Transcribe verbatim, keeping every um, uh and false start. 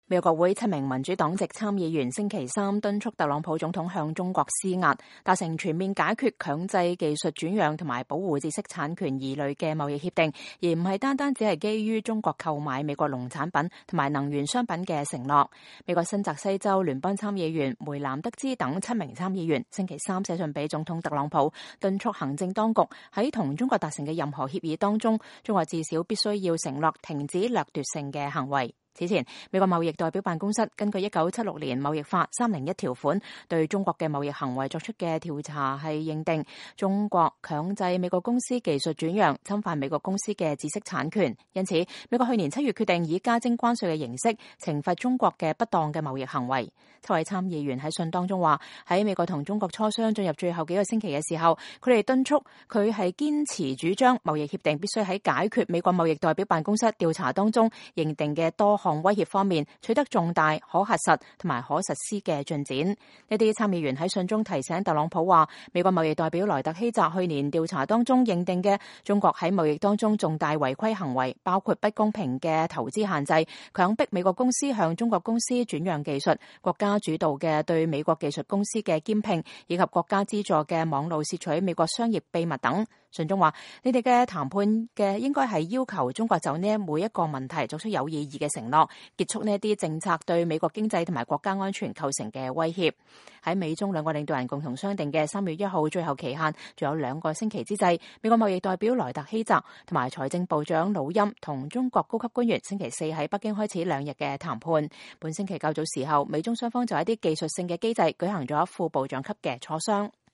美國國會七名民主黨籍參議員星期三敦促特朗普總統向中國施壓，達成全面解決強制技術轉讓同埋保護知識產權疑慮嘅貿易協定，而唔係單單只係基於中國購買美國農產品同埋能源商品嘅承諾。美國新澤西州聯邦參議員梅南德茲等七名參議員星期三寫信俾總統特朗普，敦促行政當局喺同中國達成嘅任何協議當中，中國至少必須要承諾停止掠奪性嘅行為。此前，美國貿易代表辦公室根據一九七六年貿易法三零一條款對中國嘅貿易行為作出嘅調查，係認定中國強制美國公司技術轉讓，侵犯美國公司嘅知識產權。因此，美國去年七月決定以加徵關稅嘅形式懲罰中國嘅不當嘅貿易行為。七位參議員喺信當中話，喺美國同中國磋商進入最後幾個星期嘅時候，佢哋敦促佢係堅持主張貿易協定必須喺解決美國貿易代表辦公室調查當中認定嘅多項威脅方面取得重大可核實同埋可實施嘅進展。呢啲參議員喺信中提醒特朗普話，美國貿易代表萊特希澤去年調查當中認定嘅中國喺貿易當中重大違規行為，包括不公平嘅投資限制、強迫美國公司向中國公司轉讓技術、國家主導嘅對美國技術公司嘅兼併，以及國家資助嘅網路竊取美國商業秘密等。信中話，你哋嘅談判嘅應該係要求中國就呢每一個問題作出有意義嘅承諾，結束呢啲政策對美國經濟同埋國家安全構成嘅威脅。喺美中兩個領導人共同商定嘅三月一號最後期限仲有兩個星期之際，美國貿易代表萊特希澤同埋財政部長魯欽同中國高級官員星期四喺北京開始兩日嘅談判。本星期較早時候，美中雙方就一啲技術性嘅機制舉行咗副部長級嘅磋商。